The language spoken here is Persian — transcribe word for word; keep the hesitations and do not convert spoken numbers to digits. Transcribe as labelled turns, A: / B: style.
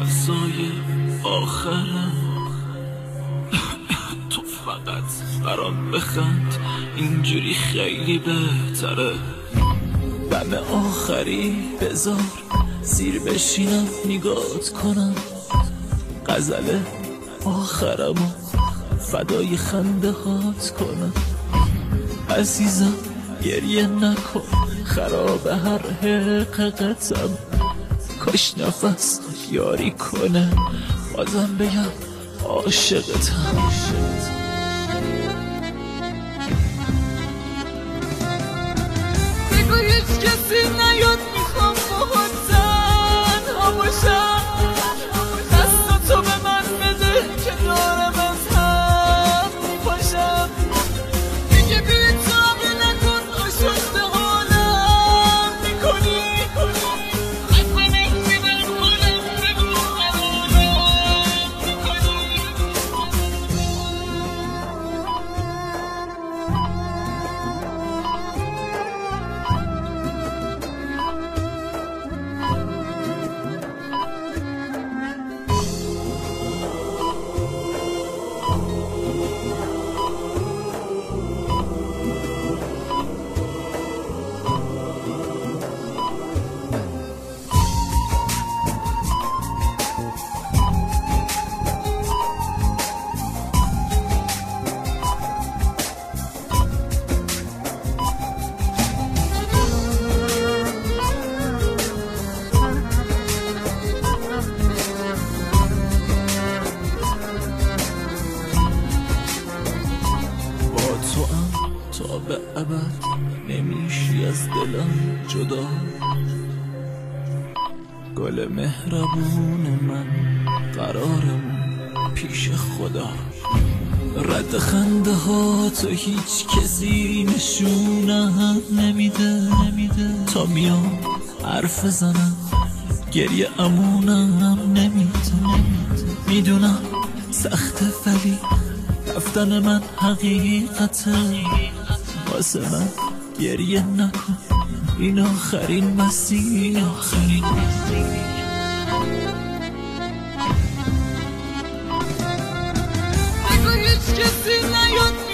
A: لحظای آخرم تو فقط برام بخند، اینجوری خیلی بهتره. دم آخری بذار زیر بشینم نگات کنم، غزل آخرمو فدای خنده هات کنم. عزیزم گریه نکن، خراب هر حقیقتم، کاش نفس یاری کنه بازم بگم عاشقتم.
B: بگو هیچ کسی نیاد، میخوام باهات تنها باشم. دست تو به من بده که دارم از هم میپاشم. دیگه بی تابه نکن، آشفته حالم میکنی. از من احتیبر کنم بگو حرارم میکنی.
A: تا به ابد نمیشی از دلم جدا، گل مهربون من قرارمون پیش خدا. رد خنده ها تو هیچ کسی نشونم نمیده، تا میام حرف بزنم گریه امونم نمیده. میدونم سخته ولی رفتن من حقیقته، واسه من گریه نکن، این آخرین مسیر. آخرین
B: بگو هیچ کسی نیاد،